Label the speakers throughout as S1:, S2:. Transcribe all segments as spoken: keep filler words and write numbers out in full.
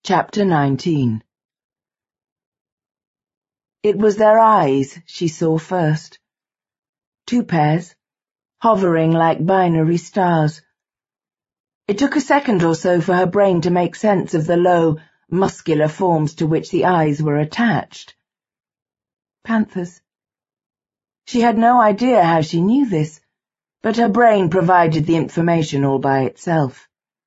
S1: Chapter nineteen. It was their eyes she saw first. Two pairs, hovering like binary stars. It took a second or so for her brain to make sense of the low, muscular forms to which the eyes were attached. Panthers. She had no idea how she knew this, but her brain provided the information all by itself.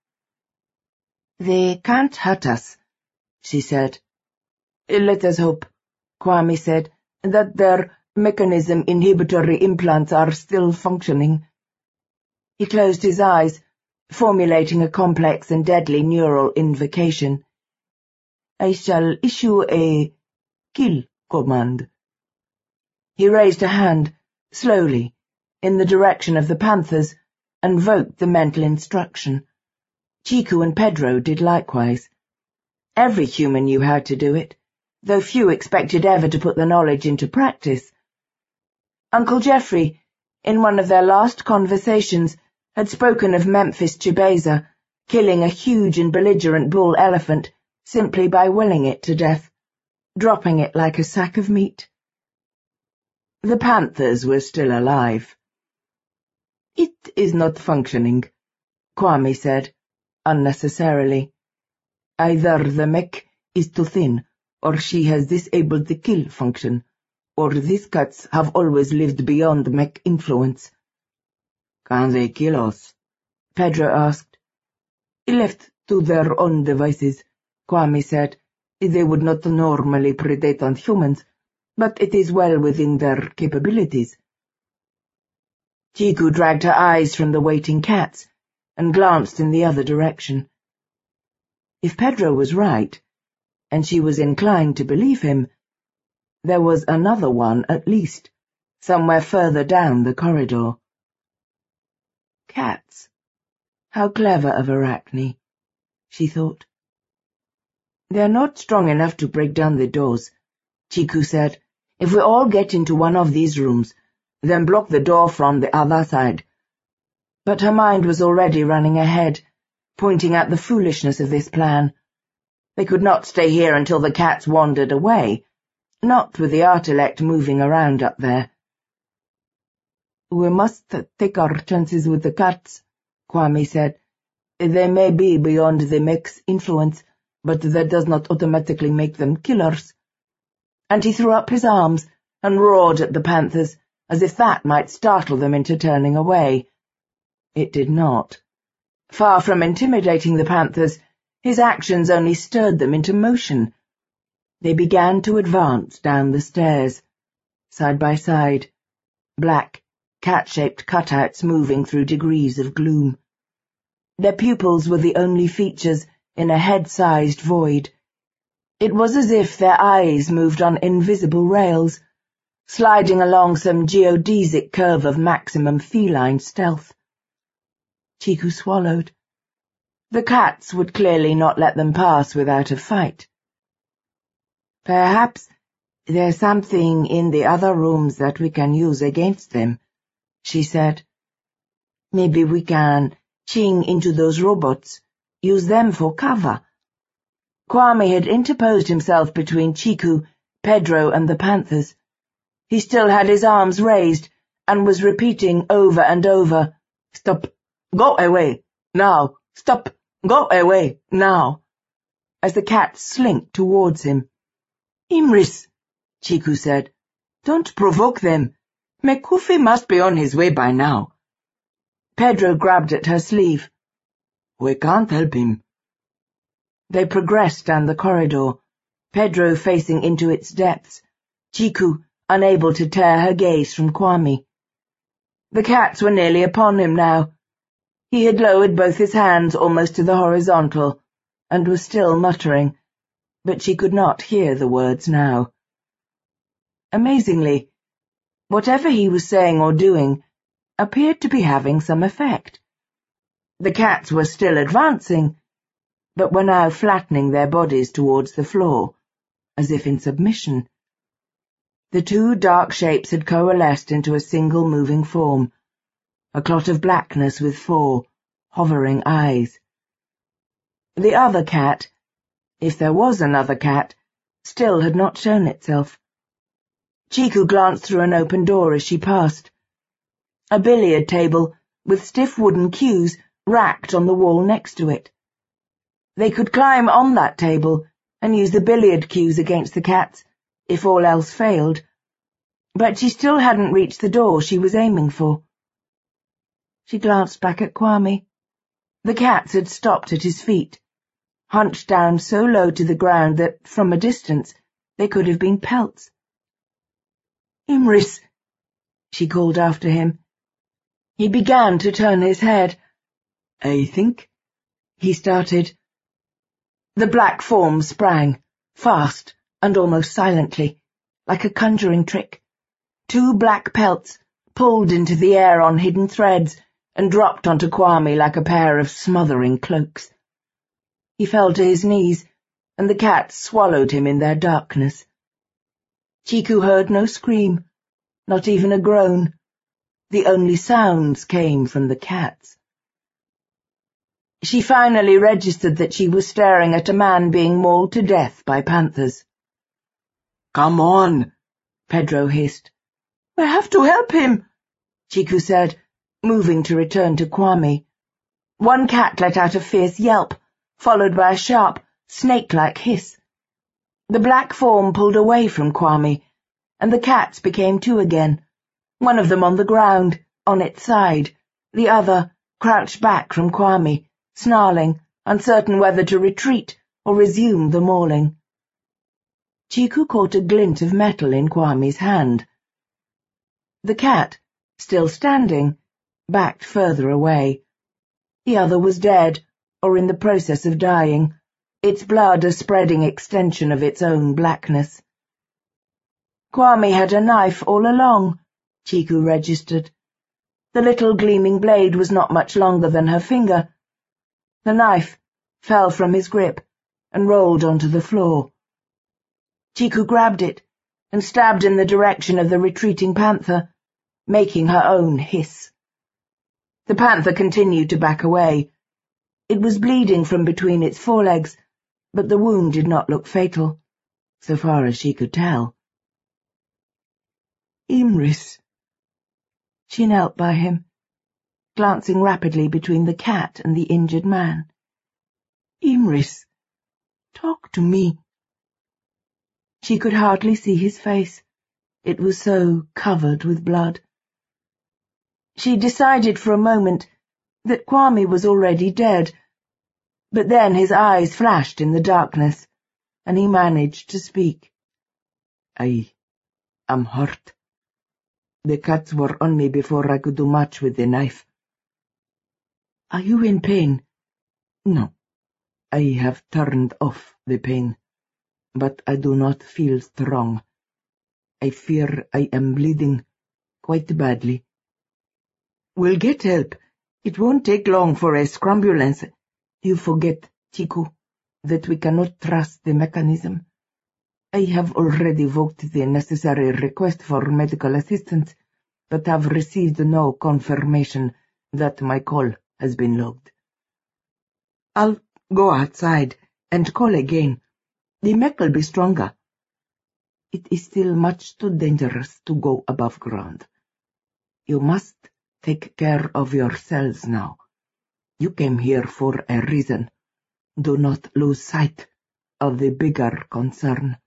S1: "They can't hurt us," she said. "Let us hope," Kwame said, "that their mechanism inhibitory implants are still functioning." He closed his eyes, formulating a complex and deadly neural invocation. "I shall issue a kill command." He raised a hand, slowly, in the direction of the panthers, and invoked the mental instruction. Chiku and Pedro did likewise. Every human knew how to do it, though few expected ever to put the knowledge into practice. Uncle Geoffrey, in one of their last conversations, had spoken of Memphis Chibeza killing a huge and belligerent bull elephant simply by willing it to death, dropping it like a sack of meat. The panthers were still alive. "It is not functioning," Kwame said, unnecessarily. "Either the mech is too thin, or she has disabled the kill function, or these cats have always lived beyond mech influence." "Can they kill us?" Pedro asked. "Left to their own devices," Kwame said. "They would not normally predate on humans, but it is well within their capabilities." Chiku dragged her eyes from the waiting cats and glanced in the other direction. If Pedro was right, and she was inclined to believe him, there was another one at least, somewhere further down the corridor. Cats. How clever of Arachne, she thought. "They're not strong enough to break down the doors," Chiku said. "If we all get into one of these rooms, then block the door from the other side." But her mind was already running ahead, pointing out the foolishness of this plan. They could not stay here until the cats wandered away, not with the Artilect moving around up there. "We must take our chances with the cats," Kwame said. "They may be beyond the mech's influence, but that does not automatically make them killers." And he threw up his arms and roared at the panthers, as if that might startle them into turning away. It did not. Far from intimidating the panthers, his actions only stirred them into motion. They began to advance down the stairs, side by side, black, cat-shaped cutouts moving through degrees of gloom. Their pupils were the only features in a head-sized void. It was as if their eyes moved on invisible rails, sliding along some geodesic curve of maximum feline stealth. Chiku swallowed. The cats would clearly not let them pass without a fight. "Perhaps there's something in the other rooms that we can use against them," she said. "Maybe we can ching into those robots, use them for cover." Kwame had interposed himself between Chiku, Pedro, and the panthers. He still had his arms raised and was repeating over and over, "Stop! Go away! Now! Stop! Go away! Now!" as the cats slinked towards him. "Imris," Chiku said, "don't provoke them. Mekufi must be on his way by now." Pedro grabbed at her sleeve. "We can't help him." They progressed down the corridor, Pedro facing into its depths, Chiku unable to tear her gaze from Kwame. The cats were nearly upon him now. He had lowered both his hands almost to the horizontal, and was still muttering, but she could not hear the words now. Amazingly, whatever he was saying or doing appeared to be having some effect. The cats were still advancing, but were now flattening their bodies towards the floor, as if in submission. The two dark shapes had coalesced into a single moving form, a clot of blackness with four hovering eyes. The other cat, if there was another cat, still had not shown itself. Chiku glanced through an open door as she passed. A billiard table with stiff wooden cues racked on the wall next to it. They could climb on that table and use the billiard cues against the cats, if all else failed, but she still hadn't reached the door she was aiming for. She glanced back at Kwame. The cats had stopped at his feet, hunched down so low to the ground that, from a distance, they could have been pelts. "Imris," she called after him. He began to turn his head. "I think," he started. The black form sprang, fast and almost silently, like a conjuring trick. Two black pelts pulled into the air on hidden threads and dropped onto Kwame like a pair of smothering cloaks. He fell to his knees, and the cats swallowed him in their darkness. Chiku heard no scream, not even a groan. The only sounds came from the cats. She finally registered that she was staring at a man being mauled to death by panthers. "Come on," Pedro hissed. "I have to help him," Chiku said, moving to return to Kwame. One cat let out a fierce yelp, followed by a sharp, snake-like hiss. The black form pulled away from Kwame, and the cats became two again, one of them on the ground, on its side, the other crouched back from Kwame, snarling, uncertain whether to retreat or resume the mauling. Chiku caught a glint of metal in Kwame's hand. The cat, still standing, backed further away. The other was dead, or in the process of dying, its blood a spreading extension of its own blackness. Kwame had a knife all along, Chiku registered. The little gleaming blade was not much longer than her finger. The knife fell from his grip and rolled onto the floor. Chiku grabbed it and stabbed in the direction of the retreating panther, making her own hiss. The panther continued to back away. It was bleeding from between its forelegs, but the wound did not look fatal, so far as she could tell. "Imris." She knelt by him, glancing rapidly between the cat and the injured man. "Imris, talk to me." She could hardly see his face. It was so covered with blood. She decided for a moment that Kwame was already dead, but then his eyes flashed in the darkness, and he managed to speak. "I am hurt. The cats were on me before I could do much with the knife." "Are you in pain?" "No. I have turned off the pain, but I do not feel strong. I fear I am bleeding quite badly." "We'll get help. It won't take long for a scrambulance. You forget, Chiku, that we cannot trust the mechanism. I have already evoked the necessary request for medical assistance, but have received no confirmation that my call has been logged. I'll go outside and call again. The mech will be stronger. It is still much too dangerous to go above ground. You must take care of yourselves now. You came here for a reason. Do not lose sight of the bigger concern."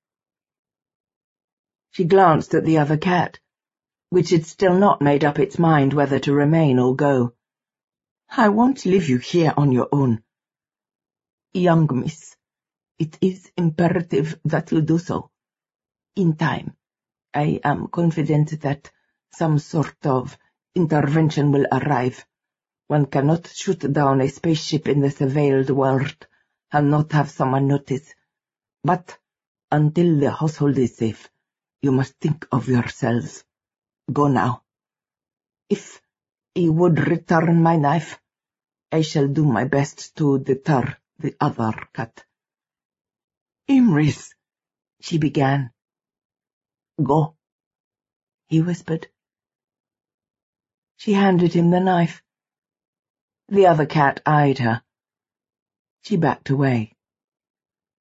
S1: She glanced at the other cat, which had still not made up its mind whether to remain or go. "I won't leave you here on your own. Young miss, it is imperative that you do so. In time, I am confident that some sort of intervention will arrive. One cannot shoot down a spaceship in the surveilled world and not have someone notice. But until the household is safe, you must think of yourselves. Go now. If you would return my knife, I shall do my best to deter the other cat." "Imris," she began. "Go," he whispered. She handed him the knife. The other cat eyed her. She backed away.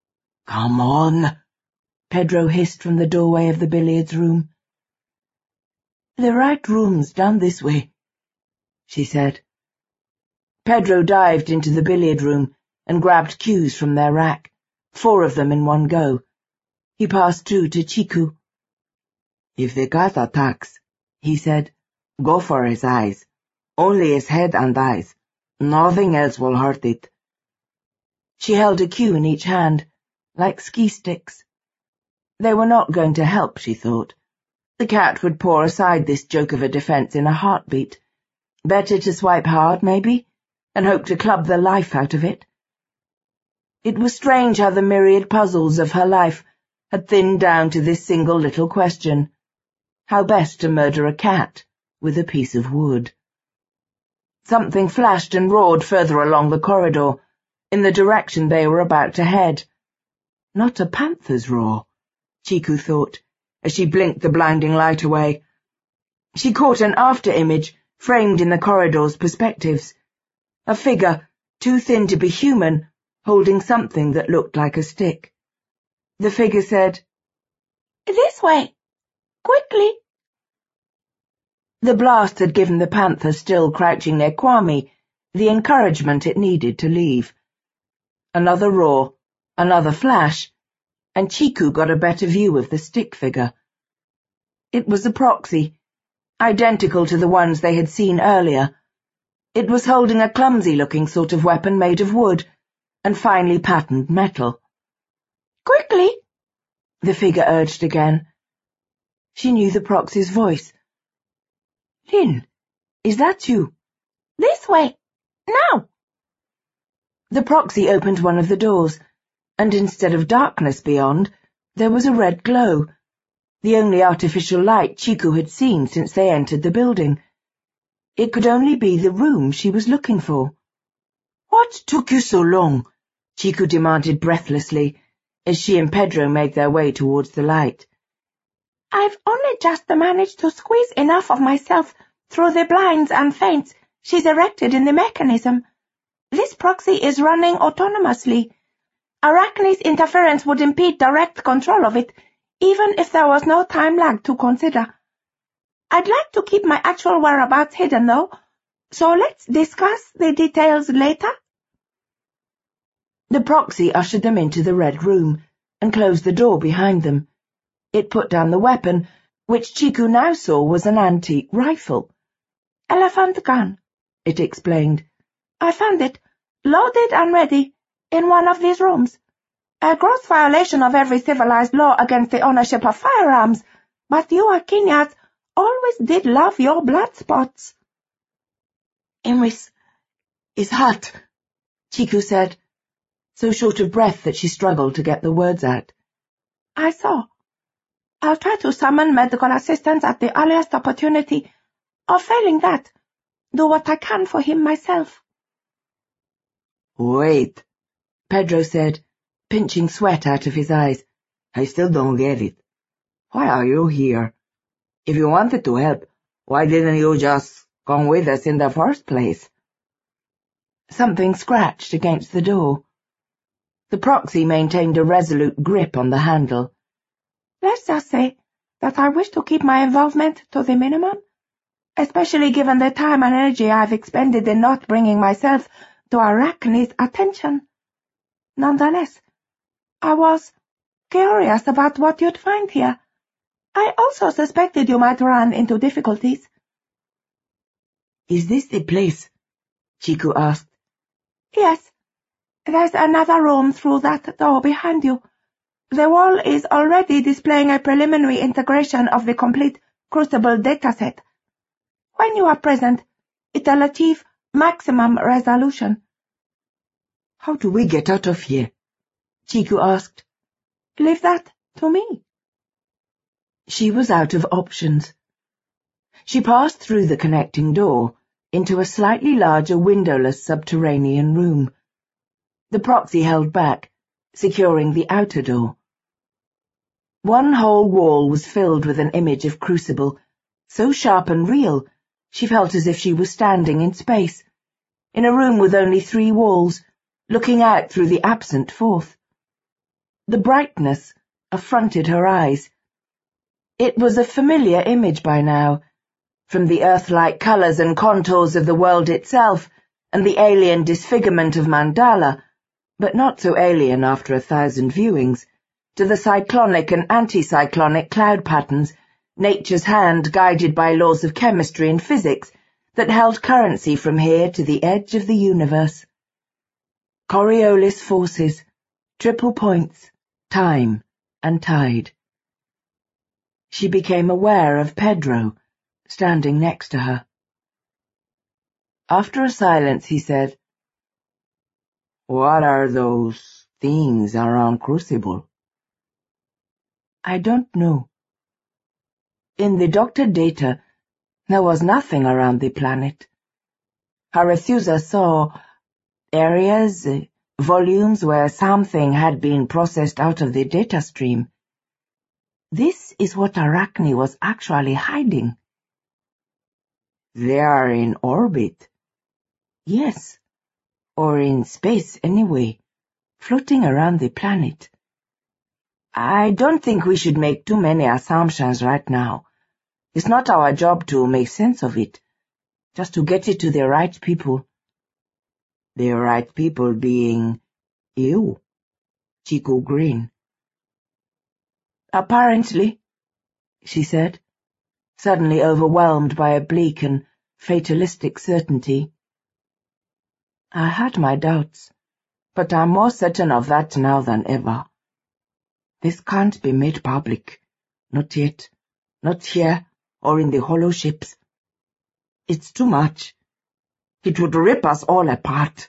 S1: Come on, Pedro hissed from the doorway of the billiards room. The right room's down this way, she said. Pedro dived into the billiard room and grabbed cues from their rack, four of them in one go. He passed two to Chiku. If the cat attacks, he said, go for his eyes. Only his head and eyes. Nothing else will hurt it. She held a cue in each hand, like ski sticks. They were not going to help, she thought. The cat would pour aside this joke of a defence in a heartbeat. Better to swipe hard, maybe, and hope to club the life out of it. It was strange how the myriad puzzles of her life had thinned down to this single little question. How best to murder a cat with a piece of wood. Something flashed and roared further along the corridor, in the direction they were about to head. Not a panther's roar, Chiku thought, as she blinked the blinding light away. She caught an after-image framed in the corridor's perspectives. A figure, too thin to be human, holding something that looked like a stick. The figure said, "This way! Quickly!" The blast had given the panther still crouching near Kwame the encouragement it needed to leave. Another roar, another flash, and Chiku got a better view of the stick figure. It was a proxy, identical to the ones they had seen earlier. It was holding a clumsy-looking sort of weapon made of wood and finely patterned metal. "Quickly!" the figure urged again. She knew the proxy's voice. "Lin, is that you?" "This way! Now!" The proxy opened one of the doors, and instead of darkness beyond, there was a red glow, the only artificial light Chiku had seen since they entered the building. It could only be the room she was looking for. "What took you so long?" Chiku demanded breathlessly, as she and Pedro made their way towards the light. "I've only just managed to squeeze enough of myself through the blinds and feints she's erected in the mechanism. This proxy is running autonomously. Arachne's interference would impede direct control of it, even if there was no time lag to consider. I'd like to keep my actual whereabouts hidden, though, so let's discuss the details later." The proxy ushered them into the red room and closed the door behind them. It put down the weapon, which Chiku now saw was an antique rifle. "Elephant gun," it explained. "I found it, loaded and ready, in one of these rooms. A gross violation of every civilized law against the ownership of firearms, but you Akinyats always did love your blood spots." "Imris is hot," Chiku said, so short of breath that she struggled to get the words out. "I saw. I'll try to summon medical assistance at the earliest opportunity, or failing that, do what I can for him myself." "Wait," Pedro said, pinching sweat out of his eyes. "I still don't get it. Why are you here? If you wanted to help, why didn't you just come with us in the first place?" Something scratched against the door. The proxy maintained a resolute grip on the handle. "Let's just say that I wish to keep my involvement to the minimum, especially given the time and energy I've expended in not bringing myself to Arachne's attention. Nonetheless, I was curious about what you'd find here. I also suspected you might run into difficulties." "Is this the place?" Chiku asked. "Yes. There's another room through that door behind you. The wall is already displaying a preliminary integration of the complete Crucible dataset. When you are present, it'll achieve maximum resolution." "How do we get out of here?" Chiku asked. "Leave that to me." She was out of options. She passed through the connecting door into a slightly larger windowless subterranean room. The proxy held back, securing the outer door. One whole wall was filled with an image of Crucible, so sharp and real she felt as if she was standing in space, in a room with only three walls, looking out through the absent fourth. The brightness affronted her eyes. It was a familiar image by now, from the Earth-like colours and contours of the world itself and the alien disfigurement of Mandala, but not so alien after a thousand viewings, to the cyclonic and anticyclonic cloud patterns, nature's hand guided by laws of chemistry and physics that held currency from here to the edge of the universe. Coriolis forces, triple points, time and tide. She became aware of Pedro, standing next to her. After a silence, he said, "What are those things around Crucible?" "I don't know. In the doctored data, there was nothing around the planet. Arethusa saw areas, uh, volumes where something had been processed out of the data stream. This is what Arachne was actually hiding." "They are in orbit?" "Yes, or in space anyway, floating around the planet. I don't think we should make too many assumptions right now. It's not our job to make sense of it, just to get it to the right people." "The right people being you?" Chiku grinned. "Apparently," she said, suddenly overwhelmed by a bleak and fatalistic certainty. "I had my doubts, but I'm more certain of that now than ever. This can't be made public. Not yet. Not here, or in the hollow ships. It's too much. It would rip us all apart."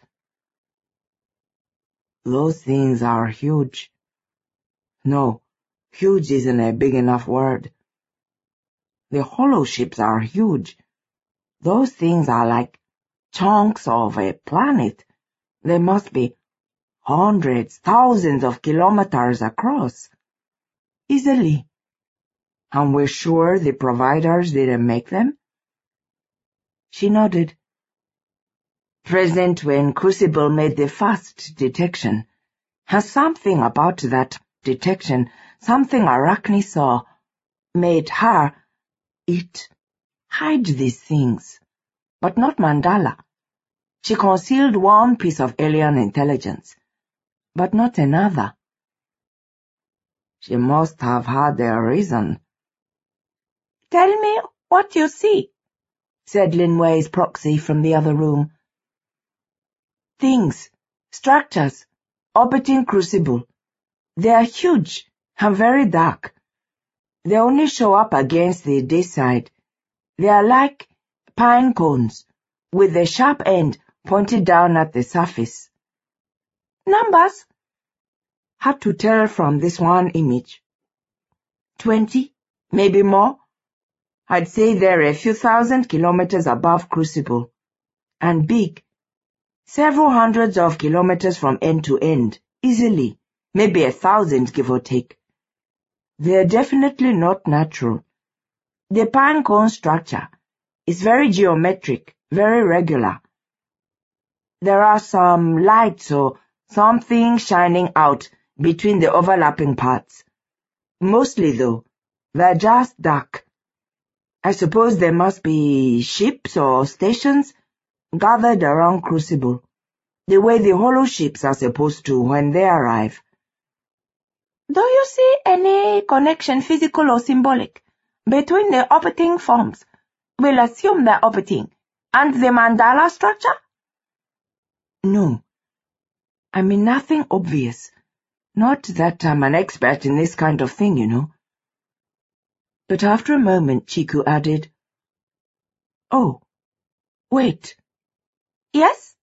S1: "Those things are huge." "No, huge isn't a big enough word. The hollow ships are huge. Those things are like chunks of a planet. They must be hundreds, thousands of kilometers across. Easily. And we're sure the providers didn't make them?" She nodded. "Present when Crucible made the first detection. Has something about that detection, something Arachne saw, made her, it, hide these things. But not Mandala. She concealed one piece of alien intelligence, but not another." "She must have had a reason." "Tell me what you see," said Linway's proxy from the other room. "Things, structures, orbiting Crucible. They are huge and very dark. They only show up against the day side. They are like pine cones, with the sharp end pointed down at the surface." "Numbers?" "Hard to tell from this one image. Twenty, maybe more. I'd say they're a few thousand kilometers above Crucible. And big. Several hundreds of kilometers from end to end, easily. Maybe a thousand, give or take. They're definitely not natural. The pine cone structure is very geometric, very regular. There are some lights or something shining out between the overlapping parts. Mostly, though, they're just dark. I suppose there must be ships or stations gathered around Crucible, the way the hollow ships are supposed to when they arrive." "Do you see any connection, physical or symbolic, between the orbiting forms, we'll assume they're orbiting, and the Mandala structure?" "No. I mean nothing obvious. Not that I'm an expert in this kind of thing, you know." But after a moment Chiku added, "Oh, wait." "Yes?"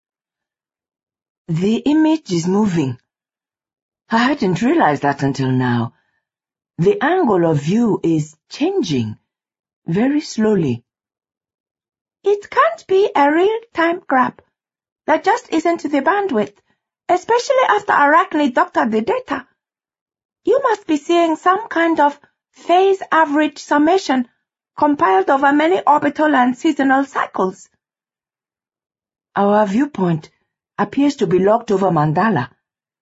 S1: "The image is moving. I hadn't realized that until now. The angle of view is changing, very slowly." "It can't be a real-time grab. There just isn't the bandwidth, especially after Arachne doctored the data. You must be seeing some kind of phase average summation compiled over many orbital and seasonal cycles." "Our viewpoint appears to be locked over Mandala.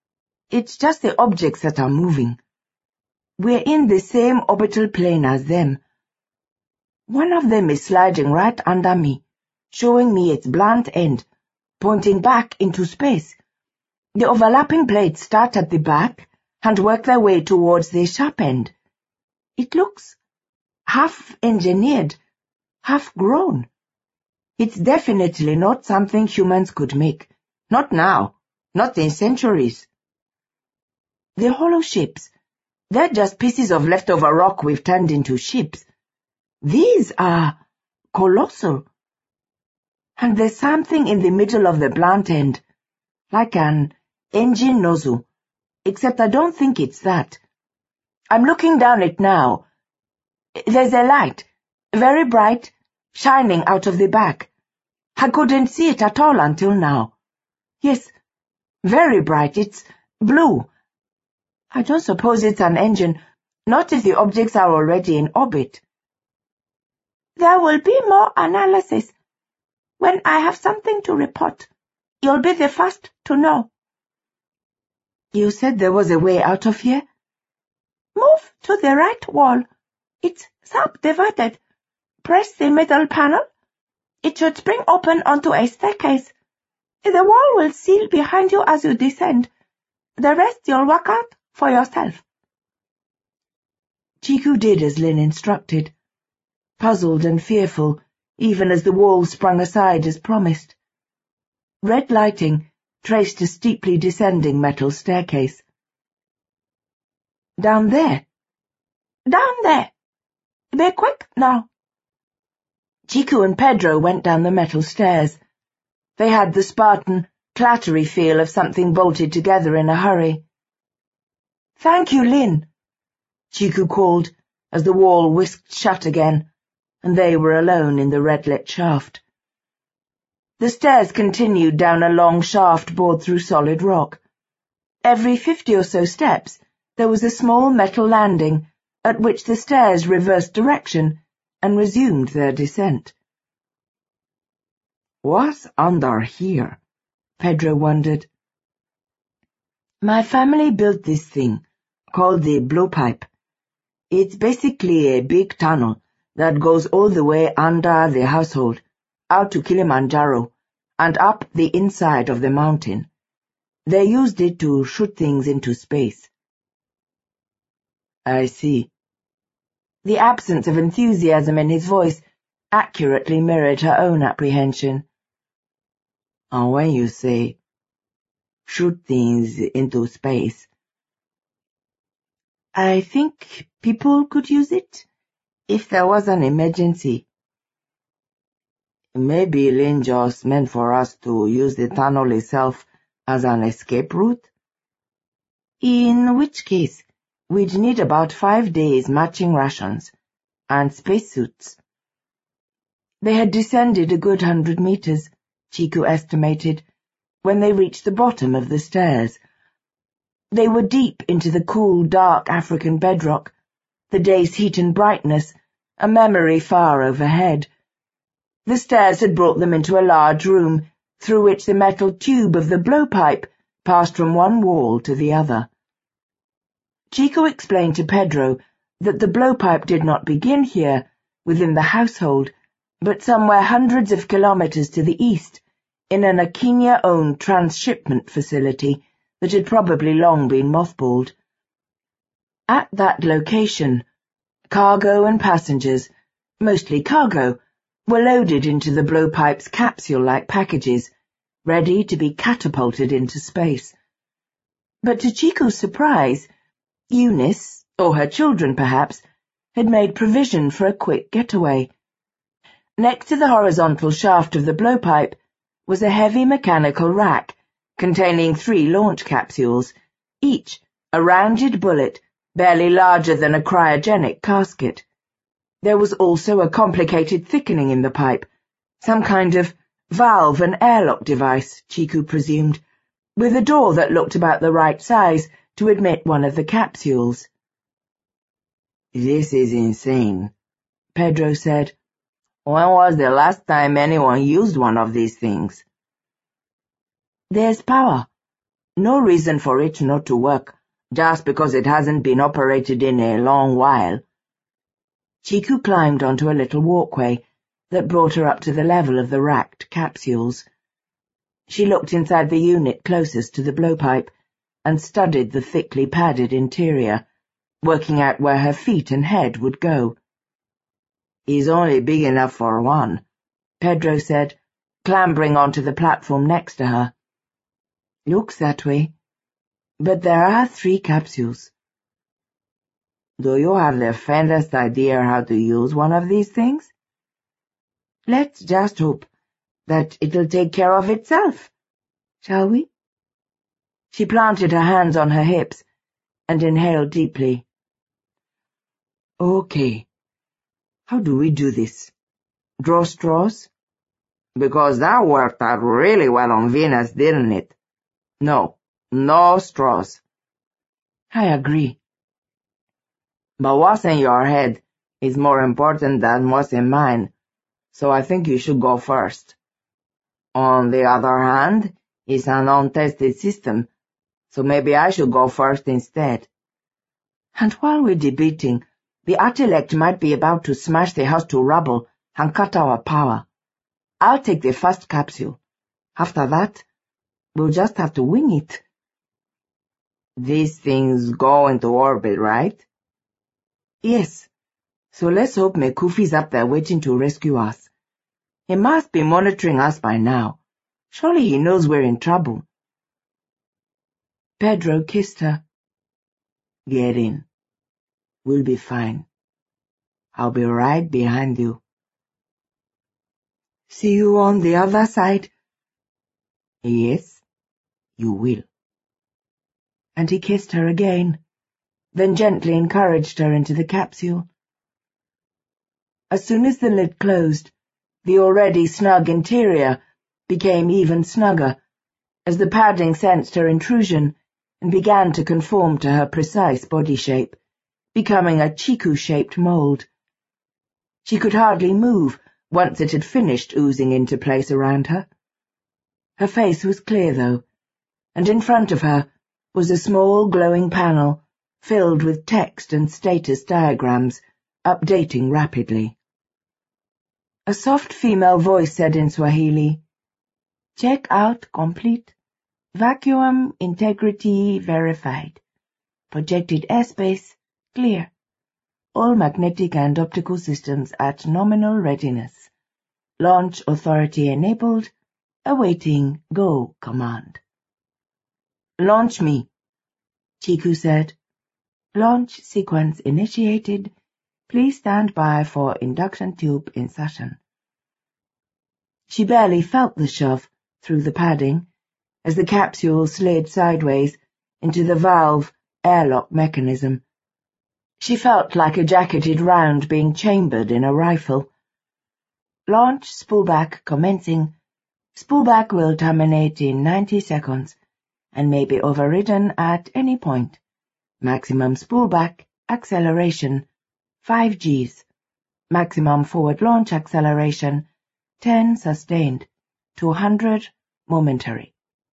S1: It's just the objects that are moving. We're in the same orbital plane as them. One of them is sliding right under me, showing me its blunt end, pointing back into space. The overlapping plates start at the back and work their way towards the sharp end. It looks half-engineered, half-grown. It's definitely not something humans could make. Not now. Not in centuries. The hollow ships, they're just pieces of leftover rock we've turned into ships. These are colossal. And there's something in the middle of the blunt end, like an engine nozzle, except I don't think it's that. I'm looking down it now. There's a light, very bright, shining out of the back. I couldn't see it at all until now. Yes, very bright. It's blue. I don't suppose it's an engine, not if the objects are already in orbit. There will be more analysis. When I have something to report, you'll be the first to know. You said there was a way out of here? Move to the right wall. It's subdivided. Press the middle panel. It should spring open onto a staircase. The wall will seal behind you as you descend. The rest you'll work out for yourself. Chiku did as Lin instructed, puzzled and fearful, even as the wall sprung aside as promised. Red lighting traced a steeply descending metal staircase. Down there. Down there. Be quick now. Chiku and Pedro went down the metal stairs. They had the Spartan, clattery feel of something bolted together in a hurry. Thank you, Lin, Chiku called as the wall whisked shut again, and they were alone in the red-lit shaft. The stairs continued down a long shaft bored through solid rock. Every fifty or so steps there was a small metal landing at which the stairs reversed direction and resumed their descent. What's under here? Pedro wondered. My family built this thing, called the blowpipe. It's basically a big tunnel that goes all the way under the household, out to Kilimanjaro, and up the inside of the mountain. They used it to shoot things into space. I see. The absence of enthusiasm in his voice accurately mirrored her own apprehension. And when you say, shoot things into space, I think people could use it, if there was an emergency. Maybe Lin just meant for us to use the tunnel itself as an escape route? In which case, we'd need about five days matching rations and spacesuits. They had descended a good hundred meters, Chiku estimated, when they reached the bottom of the stairs. They were deep into the cool, dark African bedrock, the day's heat and brightness, a memory far overhead. The stairs had brought them into a large room, through which the metal tube of the blowpipe passed from one wall to the other. Chiku explained to Pedro that the blowpipe did not begin here, within the household, but somewhere hundreds of kilometers to the east, in an Akinia-owned transshipment facility that had probably long been mothballed. At that location, cargo and passengers, mostly cargo, were loaded into the blowpipe's capsule-like packages, ready to be catapulted into space. But to Chiku's surprise, Eunice, or her children perhaps, had made provision for a quick getaway. Next to the horizontal shaft of the blowpipe was a heavy mechanical rack containing three launch capsules, each a rounded bullet barely larger than a cryogenic casket. There was also a complicated thickening in the pipe, some kind of valve and airlock device, Chiku presumed, with a door that looked about the right size to admit one of the capsules. This is insane, Pedro said. When was the last time anyone used one of these things? There's power. No reason for it not to work, just because it hasn't been operated in a long while. Chiku climbed onto a little walkway that brought her up to the level of the racked capsules. She looked inside the unit closest to the blowpipe and studied the thickly padded interior, working out where her feet and head would go. "He's only big enough for one," Pedro said, clambering onto the platform next to her. "Looks that way. But there are three capsules." "Do you have the faintest idea how to use one of these things?" "Let's just hope that it'll take care of itself, shall we?" She planted her hands on her hips and inhaled deeply. "Okay. How do we do this? Draw straws?" "Because that worked out really well on Venus, didn't it? No, no straws." "I agree." "But what's in your head is more important than what's in mine, so I think you should go first. On the other hand, it's an untested system, so maybe I should go first instead." And while we're debating, the Artilect might be about to smash the house to rubble and cut our power. I'll take the first capsule. After that, we'll just have to wing it. "These things go into orbit, right?" "Yes. So let's hope Mekufi's up there waiting to rescue us. He must be monitoring us by now. Surely he knows we're in trouble." Pedro kissed her. "Get in. We'll be fine. I'll be right behind you." "See you on the other side?" "Yes, you will." And he kissed her again, then gently encouraged her into the capsule. As soon as the lid closed, the already snug interior became even snugger, as the padding sensed her intrusion and began to conform to her precise body shape, becoming a Chiku-shaped mold. She could hardly move once it had finished oozing into place around her. Her face was clear, though, and in front of her was a small glowing panel filled with text and status diagrams, updating rapidly. A soft female voice said in Swahili, "Check out complete. Vacuum integrity verified. Projected airspace clear. All magnetic and optical systems at nominal readiness. Launch authority enabled. Awaiting go command." "Launch me," Chiku said. "Launch sequence initiated. Please stand by for induction tube insertion." She barely felt the shove through the padding as the capsule slid sideways into the valve airlock mechanism. She felt like a jacketed round being chambered in a rifle. "Launch spoolback commencing. Spoolback will terminate in ninety seconds and may be overridden at any point. Maximum spoolback acceleration five Gs. Maximum forward launch acceleration ten sustained to one hundred momentary."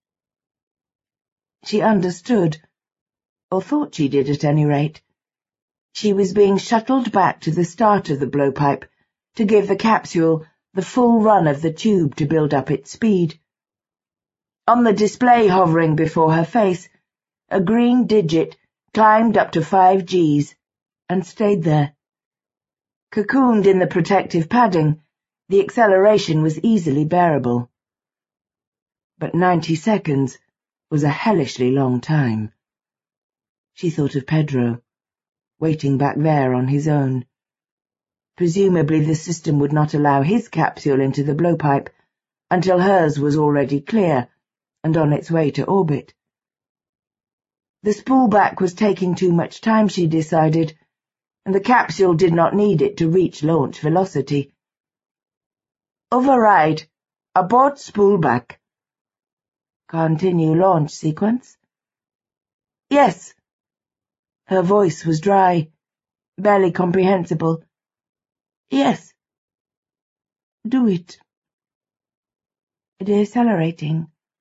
S1: She understood, or thought she did at any rate. She was being shuttled back to the start of the blowpipe to give the capsule the full run of the tube to build up its speed. On the display hovering before her face, a green digit climbed up to five Gs and stayed there. Cocooned in the protective padding, the acceleration was easily bearable. But ninety seconds was a hellishly long time. She thought of Pedro, waiting back there on his own. Presumably the system would not allow his capsule into the blowpipe until hers was already clear and on its way to orbit. The spoolback was taking too much time, she decided, and the capsule did not need it to reach launch velocity. "Override. Abort spoolback." "Continue launch sequence?" "Yes." Her voice was dry, barely comprehensible. "Yes." "Do it." "Decelerating.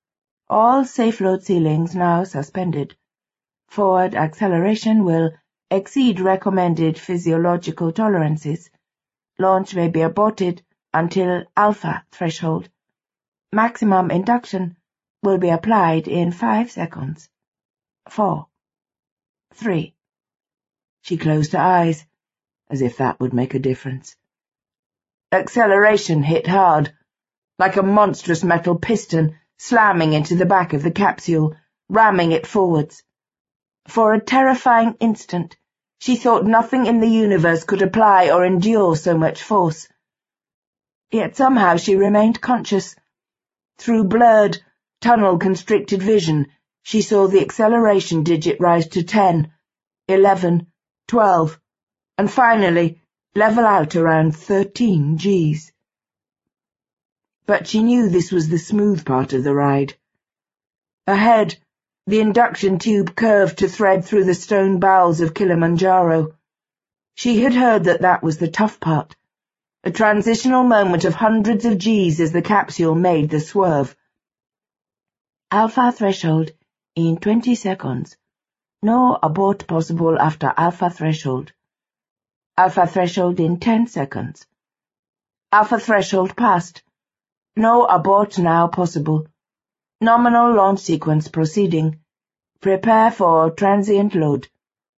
S1: All safe load ceilings now suspended. Forward acceleration will exceed recommended physiological tolerances. Launch may be aborted until alpha threshold. Maximum induction will be applied in five seconds. Four. Three. She closed her eyes, as if that would make a difference. Acceleration hit hard, like a monstrous metal piston slamming into the back of the capsule, ramming it forwards. For a terrifying instant, she thought nothing in the universe could apply or endure so much force. Yet somehow she remained conscious. Through blurred, tunnel-constricted vision, she saw the acceleration digit rise to ten, eleven, twelve, and finally level out around thirteen Gs. But she knew this was the smooth part of the ride. Ahead, the induction tube curved to thread through the stone bowels of Kilimanjaro. She had heard that that was the tough part, a transitional moment of hundreds of Gs as the capsule made the swerve. Alpha threshold in twenty seconds. No abort possible after alpha threshold. Alpha threshold in ten seconds. Alpha threshold passed. No abort now possible. Nominal launch sequence proceeding. Prepare for transient load.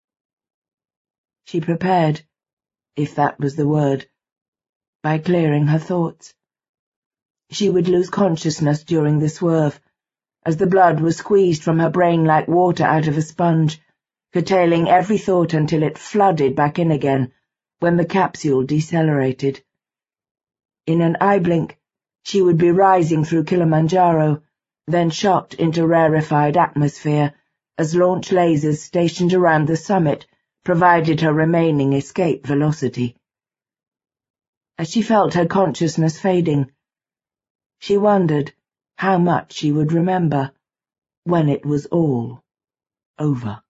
S1: She prepared, if that was the word, by clearing her thoughts. She would lose consciousness during the swerve, as the blood was squeezed from her brain like water out of a sponge, curtailing every thought until it flooded back in again when the capsule decelerated. In an eye blink, she would be rising through Kilimanjaro, then shot into rarefied atmosphere as launch lasers stationed around the summit provided her remaining escape velocity. As she felt her consciousness fading, she wondered how much she would remember when it was all over.